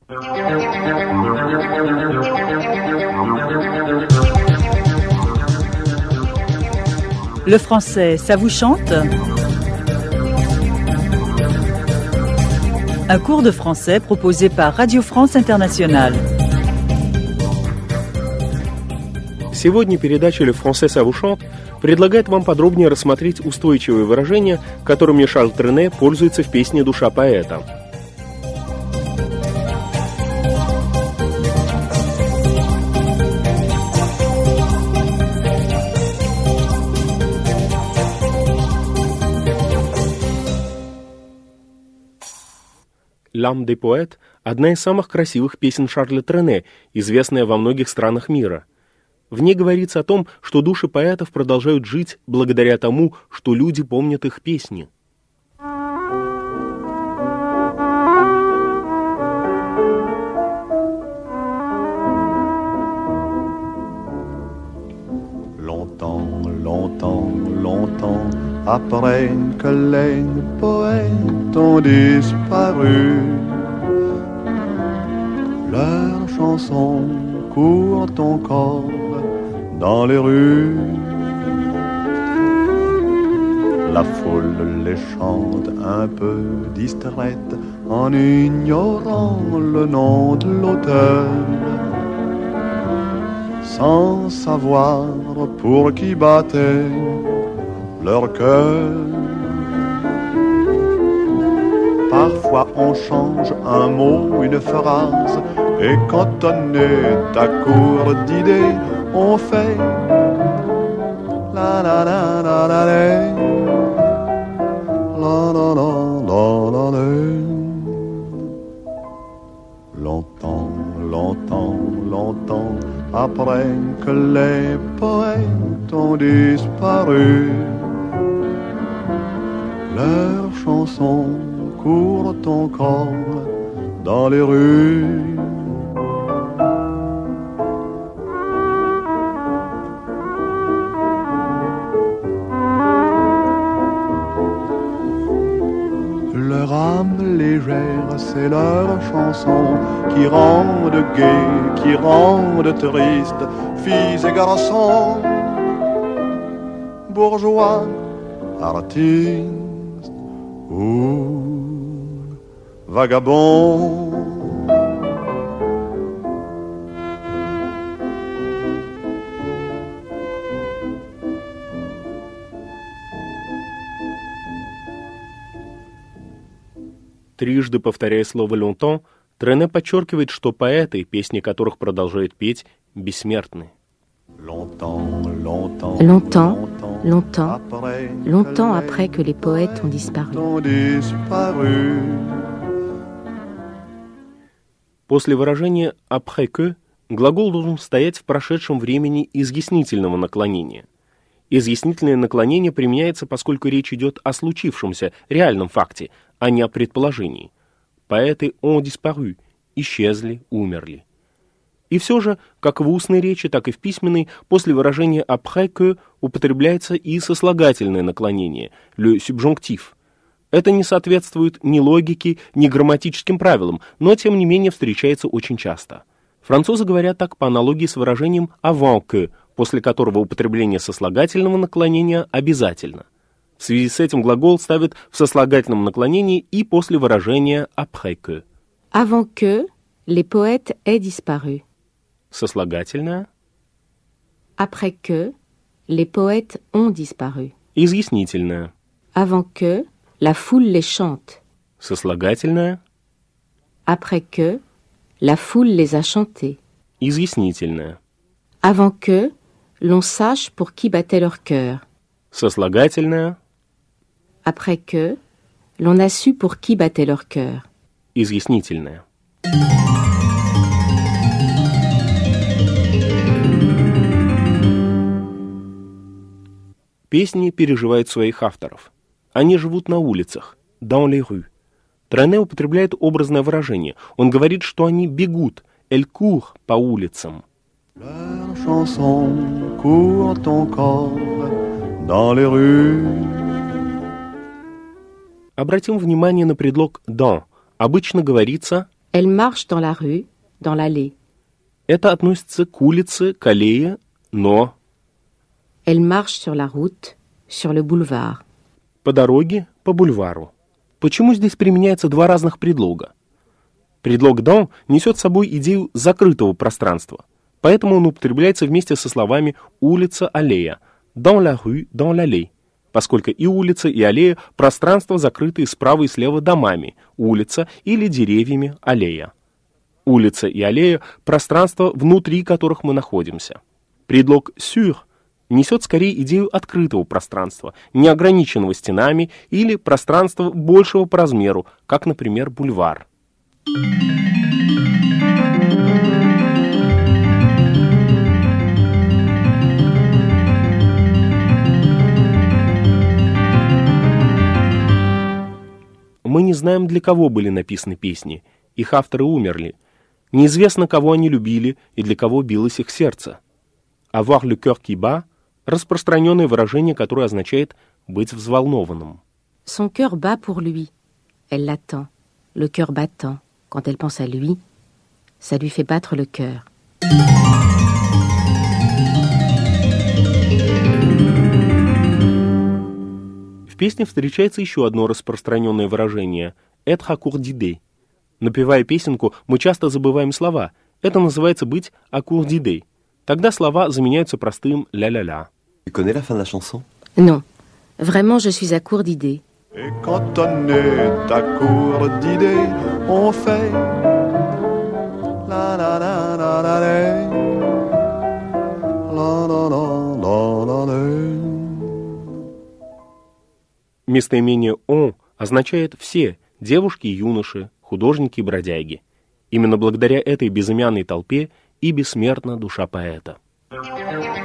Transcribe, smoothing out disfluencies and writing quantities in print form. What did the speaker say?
Le français, ça vous chante? Un cours de français proposé par Radio France Internationale. Сегодня передача «Le français ça vous chante» предлагает вам подробнее рассмотреть устойчивые выражения, которыми Шарль Трене пользуется в песне «Душа поэта». «L'âme des poètes» – одна из самых красивых песен Шарля Трене, известная во многих странах мира. В ней говорится о том, что души поэтов продолжают жить благодаря тому, что люди помнят их песни. Longtemps, longtemps, longtemps, après que les poètes ont disparu, leurs chansons courent encore dans les rues. La foule les chante un peu distraite en ignorant le nom de l'auteur, sans savoir pour qui battait leur cœur. Parfois on change un mot, une phrase, et quand on est à court d'idées, on fait la la la la la la la la la la la. Longtemps, longtemps, longtemps après que les poètes ont disparu, leurs chansons courent encore dans les rues. Leur âme légère, c'est leur chanson qui rendent gai, qui rendent triste, filles et garçons, bourgeois, artistes ou vagabonds. Трижды повторяя слово «longtemps», Трене подчеркивает, что поэты, песни которых продолжает петь, бессмертны. Longtemps, longtemps, longtemps après que les poètes ont disparu. После выражения «après que» глагол должен стоять в прошедшем времени изъяснительного наклонения. Изъяснительное наклонение применяется, поскольку речь идет о случившемся, реальном факте, а не о предположении. Поэты ont disparu, исчезли, умерли. И все же, как в устной речи, так и в письменной, после выражения après que употребляется и сослагательное наклонение, le subjonctif. Это не соответствует ни логике, ни грамматическим правилам, но тем не менее встречается очень часто. Французы говорят так по аналогии с выражением avant que, после которого употребление сослагательного наклонения обязательно. В связи с этим глагол ставят в сослагательном наклонении и после выражения après que. Avant que les poètes aient disparu. Сослагательное. Après que les poètes ont disparu. Изъяснительное. Avant que la foule les chante. Сослагательное. Après que la foule les a chantés. Изъяснительное. Avant que l'on sache pour qui battait leur cœur. Сослагательное. Après que l'on a su pour qui battait leur cœur. Изъяснительное. Песни переживают своих авторов. Они живут на улицах, dans les rues. Трене употребляет образное выражение. Он говорит, что они бегут, elles courent по улицам. Leurs chansons courent encore dans les rues. Обратим внимание на предлог dans. Обычно говорится Elle marche dans la rue, dans l'allée. Это относится к улице, к аллее, но Elle marche sur la route, sur le boulevard. по дороге, по бульвару. Почему здесь применяются два разных предлога? Предлог «dans» несет с собой идею закрытого пространства, поэтому он употребляется вместе со словами «улица», «аллея», «dans la rue», «dans l'allée», поскольку и улица, и аллея – пространства, закрытые справа и слева домами, улица или деревьями, аллея. Улица и аллея – пространства, внутри которых мы находимся. Предлог «sur» несет скорее идею открытого пространства, неограниченного стенами или пространства большего по размеру, как, например, бульвар. Мы не знаем, для кого были написаны песни, их авторы умерли. Неизвестно, кого они любили и для кого билось их сердце. «Avoir le cœur qui bat» — распространенное выражение, которое означает «быть взволнованным». Son cœur bat pour lui. Elle l'attend, le cœur battant. Quand elle pense à lui, ça lui fait battre le cœur. В песне встречается еще одно распространенное выражение «être à court d'idées». Напевая песенку, мы часто забываем слова. Это называется быть à court d'idées. Тогда слова заменяются простым «ля-ля-ля». Tu connais la fin de la chanson? Non, vraiment je suis à court d'idées. Et quand on est à court d'idées, on fait la la la la la la la la la la. Местоимение «он» означает «все» — девушки и юноши, художники и бродяги. Именно благодаря этой безымянной толпе и бессмертна душа поэта.